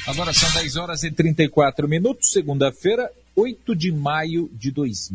Agora são 10 horas e 34 minutos, segunda-feira, 8 de maio de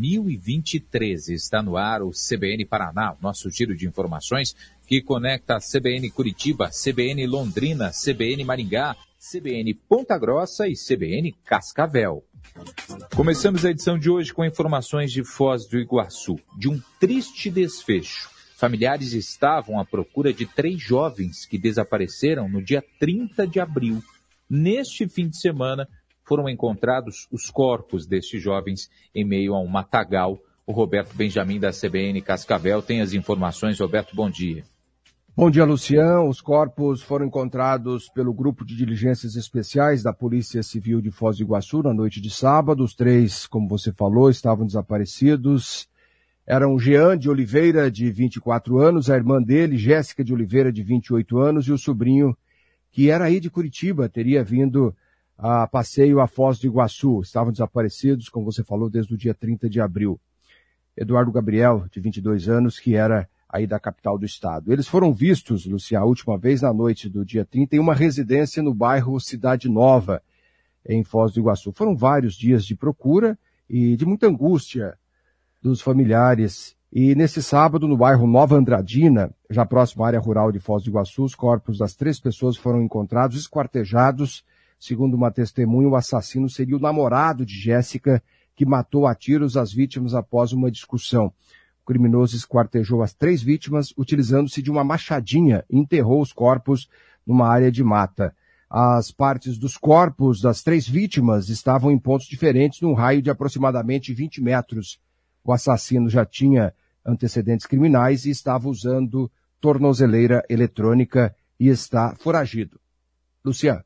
2023. Está no ar o CBN Paraná, o nosso giro de informações que conecta a CBN Curitiba, CBN Londrina, CBN Maringá, CBN Ponta Grossa e CBN Cascavel. Começamos a edição de hoje com informações de Foz do Iguaçu, de um triste desfecho. Familiares estavam à procura de 3 jovens que desapareceram no dia 30 de abril. Neste fim de semana, foram encontrados os corpos destes jovens em meio a um matagal. O Roberto Benjamin, da CBN Cascavel, tem as informações. Roberto, bom dia. Bom dia, Luciano. Os corpos foram encontrados pelo Grupo de Diligências Especiais da Polícia Civil de Foz do Iguaçu na noite de sábado. Os 3, como você falou, estavam desaparecidos. Eram Jean de Oliveira, de 24 anos, a irmã dele, Jéssica de Oliveira, de 28 anos, e o sobrinho, que era aí de Curitiba, teria vindo a passeio a Foz do Iguaçu. Estavam desaparecidos, como você falou, desde o dia 30 de abril. Eduardo Gabriel, de 22 anos, que era aí da capital do estado. Eles foram vistos, Luciano, a última vez na noite do dia 30, em uma residência no bairro Cidade Nova, em Foz do Iguaçu. Foram vários dias de procura e de muita angústia dos familiares. E nesse sábado, no bairro Nova Andradina, já próximo à área rural de Foz do Iguaçu, os corpos das 3 pessoas foram encontrados esquartejados. Segundo uma testemunha, o assassino seria o namorado de Jéssica, que matou a tiros as vítimas após uma discussão. O criminoso esquartejou as 3 vítimas, utilizando-se de uma machadinha, e enterrou os corpos numa área de mata. As partes dos corpos das 3 vítimas estavam em pontos diferentes, num raio de aproximadamente 20 metros. O assassino já tinha antecedentes criminais e estava usando tornozeleira eletrônica e está foragido. Luciano.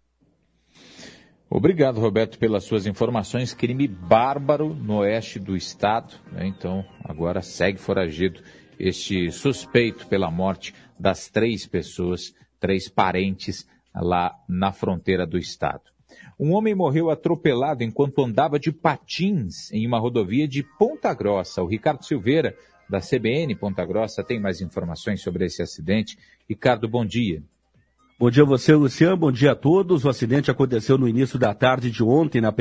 Obrigado, Roberto, pelas suas informações. Crime bárbaro no oeste do estado, né? Então, agora segue foragido este suspeito pela morte das 3 pessoas, 3 parentes lá na fronteira do estado. Um homem morreu atropelado enquanto andava de patins em uma rodovia de Ponta Grossa. O Ricardo Silveira, da CBN Ponta Grossa, tem mais informações sobre esse acidente. Ricardo, bom dia. Bom dia a você, Luciano. Bom dia a todos. O acidente aconteceu no início da tarde de ontem na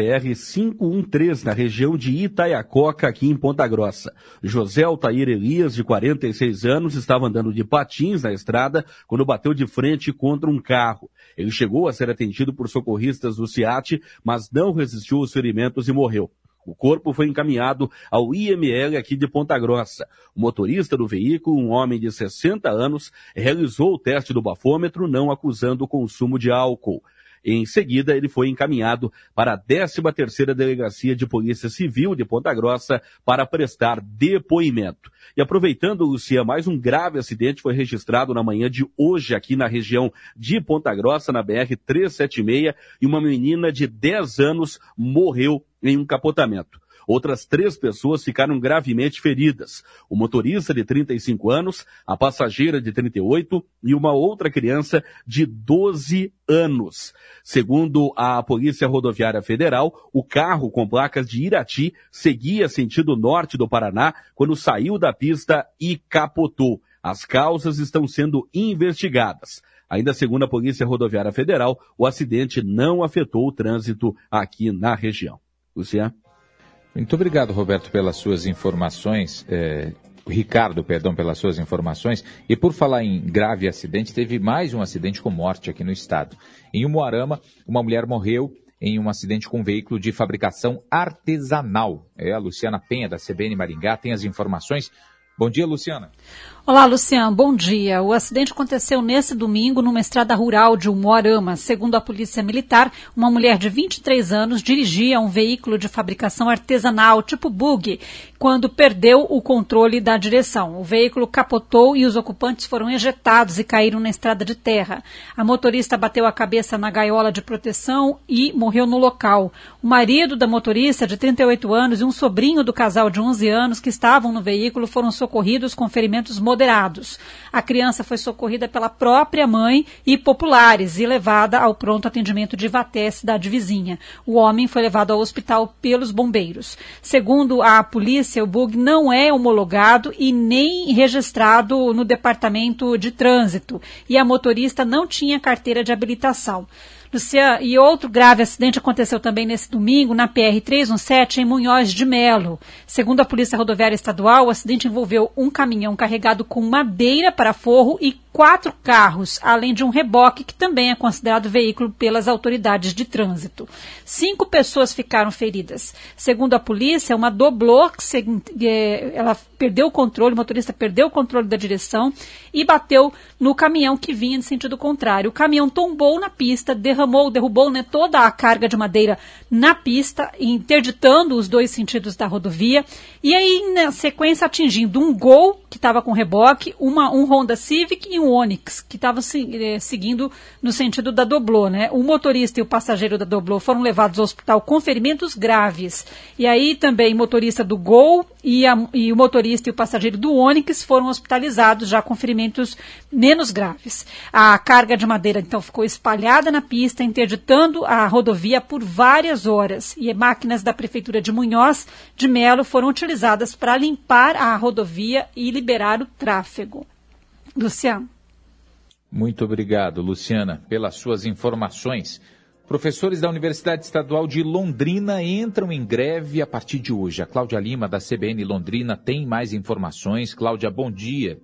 PR-513, na região de Itaiacoca, aqui em Ponta Grossa. José Altair Elias, de 46 anos, estava andando de patins na estrada quando bateu de frente contra um carro. Ele chegou a ser atendido por socorristas do SEAT, mas não resistiu aos ferimentos e morreu. O corpo foi encaminhado ao IML aqui de Ponta Grossa. O motorista do veículo, um homem de 60 anos, realizou o teste do bafômetro, não acusando o consumo de álcool. Em seguida, ele foi encaminhado para a 13ª Delegacia de Polícia Civil de Ponta Grossa para prestar depoimento. E aproveitando, Luciano, mais um grave acidente foi registrado na manhã de hoje aqui na região de Ponta Grossa, na BR-376, e uma menina de 10 anos morreu em um capotamento. Outras 3 pessoas ficaram gravemente feridas. O motorista de 35 anos, a passageira de 38 e uma outra criança de 12 anos. Segundo a Polícia Rodoviária Federal, o carro com placas de Irati seguia sentido norte do Paraná quando saiu da pista e capotou. As causas estão sendo investigadas. Ainda segundo a Polícia Rodoviária Federal, o acidente não afetou o trânsito aqui na região. Luciano? Muito obrigado, Roberto, pelas suas informações. Ricardo, pelas suas informações. E por falar em grave acidente, teve mais um acidente com morte aqui no estado. Em Umuarama, uma mulher morreu em um acidente com um veículo de fabricação artesanal. A Luciana Penha, da CBN Maringá, tem as informações. Bom dia, Luciana. Olá, Luciano, bom dia. O acidente aconteceu nesse domingo numa estrada rural de Umuarama. Segundo a Polícia Militar, uma mulher de 23 anos dirigia um veículo de fabricação artesanal, tipo buggy, quando perdeu o controle da direção. O veículo capotou e os ocupantes foram ejetados e caíram na estrada de terra. A motorista bateu a cabeça na gaiola de proteção e morreu no local. O marido da motorista, de 38 anos, e um sobrinho do casal de 11 anos que estavam no veículo foram socorridos com ferimentos moderados. A criança foi socorrida pela própria mãe e populares e levada ao pronto atendimento de Ivaté, cidade vizinha. O homem foi levado ao hospital pelos bombeiros. Segundo a polícia, o bug não é homologado e nem registrado no Departamento de Trânsito e a motorista não tinha carteira de habilitação. Luciano, e outro grave acidente aconteceu também nesse domingo na PR-317 em Munhoz de Melo. Segundo a Polícia Rodoviária Estadual, o acidente envolveu um caminhão carregado com madeira para forro e 4 carros, além de um reboque que também é considerado veículo pelas autoridades de trânsito. 5 pessoas ficaram feridas. Segundo a polícia, uma doblô, ela perdeu o controle, o motorista perdeu o controle da direção e bateu no caminhão que vinha em sentido contrário. O caminhão tombou na pista, derrubou toda a carga de madeira na pista, interditando os 2 sentidos da rodovia, e aí, na sequência, atingindo um Gol, que estava com reboque, um Honda Civic e um Onix, que estavam seguindo no sentido da doblô, né? O motorista e o passageiro da doblô foram levados ao hospital com ferimentos graves. E aí também o motorista do Gol e o motorista e o passageiro do Onix foram hospitalizados já com ferimentos menos graves. A carga de madeira, então, ficou espalhada na pista, interditando a rodovia por várias horas. E máquinas da Prefeitura de Munhoz de Melo foram utilizadas para limpar a rodovia e liberar o tráfego. Luciano. Muito obrigado, Luciana, pelas suas informações. Professores da Universidade Estadual de Londrina entram em greve a partir de hoje. A Cláudia Lima, da CBN Londrina, tem mais informações. Cláudia, bom dia.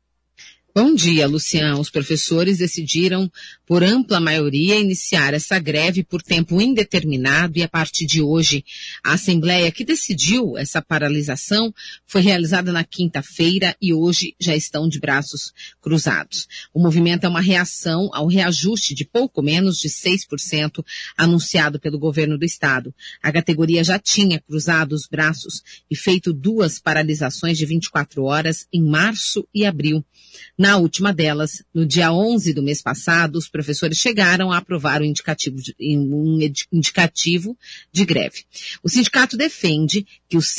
Bom dia, Luciano. Os professores decidiram, por ampla maioria, iniciar essa greve por tempo indeterminado e a partir de hoje. A Assembleia que decidiu essa paralisação foi realizada na quinta-feira e hoje já estão de braços cruzados. O movimento é uma reação ao reajuste de pouco menos de 6% anunciado pelo governo do estado. A categoria já tinha cruzado os braços e feito 2 paralisações de 24 horas em março e abril. Na última delas, no dia 11 do mês passado, os professores chegaram a aprovar um indicativo de greve. O sindicato defende que os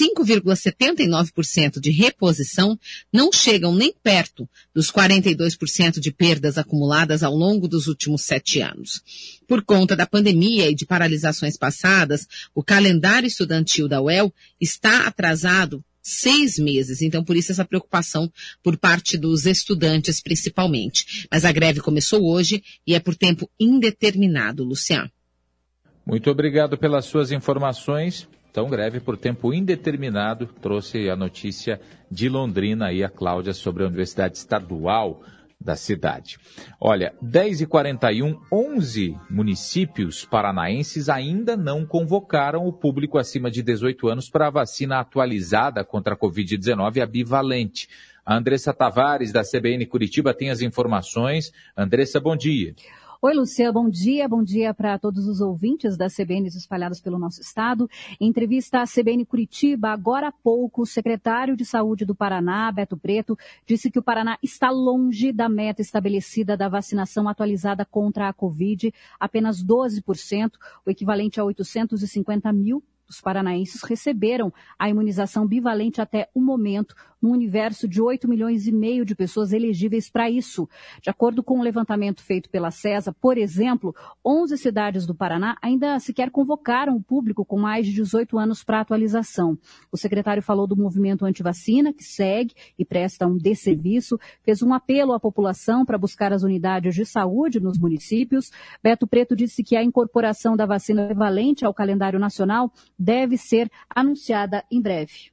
5,79% de reposição não chegam nem perto dos 42% de perdas acumuladas ao longo dos últimos 7 anos. Por conta da pandemia e de paralisações passadas, o calendário estudantil da UEL está atrasado 6 meses, então por isso essa preocupação por parte dos estudantes principalmente. Mas a greve começou hoje e é por tempo indeterminado, Luciano. Muito obrigado pelas suas informações. Então, greve por tempo indeterminado. Trouxe a notícia de Londrina aí, a Cláudia, sobre a Universidade Estadual da cidade. Olha, 10h41, 11 municípios paranaenses ainda não convocaram o público acima de 18 anos para a vacina atualizada contra a Covid-19, a bivalente. A Andressa Tavares, da CBN Curitiba, tem as informações. Andressa, bom dia. Oi, Luciano, bom dia para todos os ouvintes da CBN espalhados pelo nosso estado. Em entrevista à CBN Curitiba, agora há pouco, o secretário de Saúde do Paraná, Beto Preto, disse que o Paraná está longe da meta estabelecida da vacinação atualizada contra a Covid, apenas 12%, o equivalente a 850 mil. Os paranaenses receberam a imunização bivalente até o momento, num universo de 8,5 milhões de pessoas elegíveis para isso. De acordo com um levantamento feito pela CESA, por exemplo, 11 cidades do Paraná ainda sequer convocaram o público com mais de 18 anos para atualização. O secretário falou do movimento antivacina, que segue e presta um desserviço, fez um apelo à população para buscar as unidades de saúde nos municípios. Beto Preto disse que a incorporação da vacina bivalente ao calendário nacional deve ser anunciada em breve.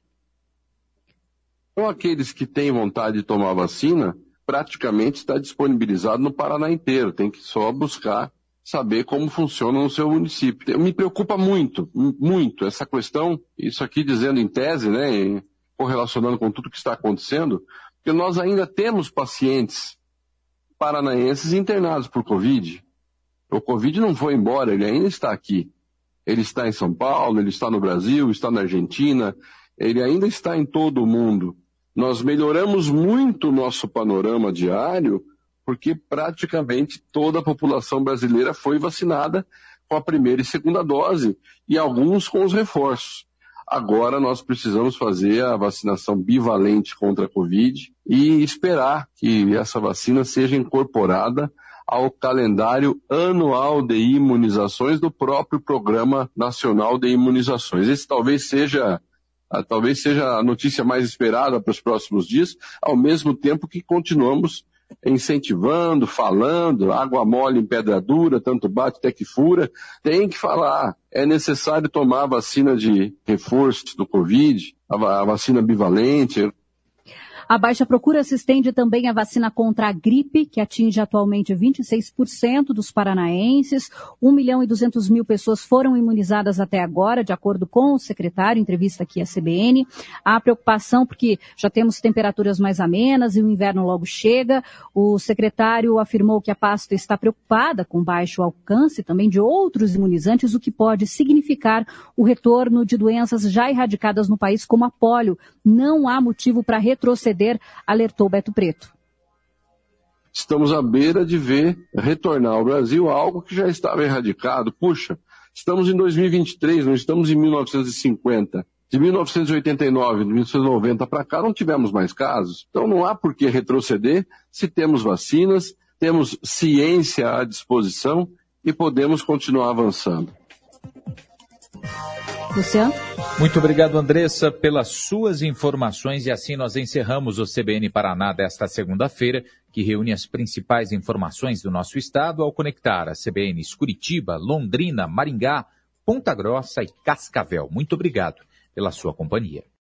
Então, aqueles que têm vontade de tomar vacina, praticamente está disponibilizado no Paraná inteiro. Tem que só buscar saber como funciona no seu município. Me preocupa muito essa questão, isso aqui dizendo em tese, né, correlacionando com tudo que está acontecendo, porque nós ainda temos pacientes paranaenses internados por Covid. O Covid não foi embora, ele ainda está aqui. Ele está em São Paulo, ele está no Brasil, está na Argentina, ele ainda está em todo o mundo. Nós melhoramos muito o nosso panorama diário porque praticamente toda a população brasileira foi vacinada com a primeira e segunda dose e alguns com os reforços. Agora nós precisamos fazer a vacinação bivalente contra a Covid e esperar que essa vacina seja incorporada ao calendário anual de imunizações do próprio Programa Nacional de Imunizações. Esse talvez seja a notícia mais esperada para os próximos dias, ao mesmo tempo que continuamos incentivando, falando, água mole em pedra dura, tanto bate até que fura. Tem que falar. É necessário tomar a vacina de reforço do Covid, a vacina bivalente. A baixa procura se estende também à vacina contra a gripe, que atinge atualmente 26% dos paranaenses. 1.200.000 pessoas foram imunizadas até agora, de acordo com o secretário, em entrevista aqui à CBN. Há preocupação porque já temos temperaturas mais amenas e o inverno logo chega. O secretário afirmou que a pasta está preocupada com baixo alcance também de outros imunizantes, o que pode significar o retorno de doenças já erradicadas no país, como a polio. Não há motivo para retroceder, alertou Beto Preto. Estamos à beira de ver retornar ao Brasil algo que já estava erradicado. Puxa, estamos em 2023, não estamos em 1950. De 1989, de 1990 para cá, não tivemos mais casos. Então não há por que retroceder se temos vacinas, temos ciência à disposição e podemos continuar avançando. Luciano? Muito obrigado, Andressa, pelas suas informações, e assim nós encerramos o CBN Paraná desta segunda-feira, que reúne as principais informações do nosso estado ao conectar a CBNs Curitiba, Londrina, Maringá, Ponta Grossa e Cascavel. Muito obrigado pela sua companhia.